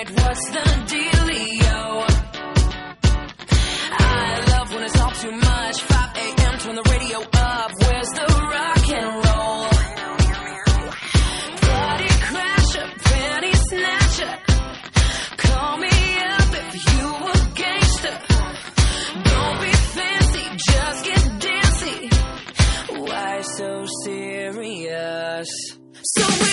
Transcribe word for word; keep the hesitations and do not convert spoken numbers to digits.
right, what's the dealio? I love when it's all too much. Five a.m. turn the radio up. Where's the rock and roll? Party crasher, penny snatcher. Call me up if you a gangster. Don't be fancy, just get dancy. Why so serious? So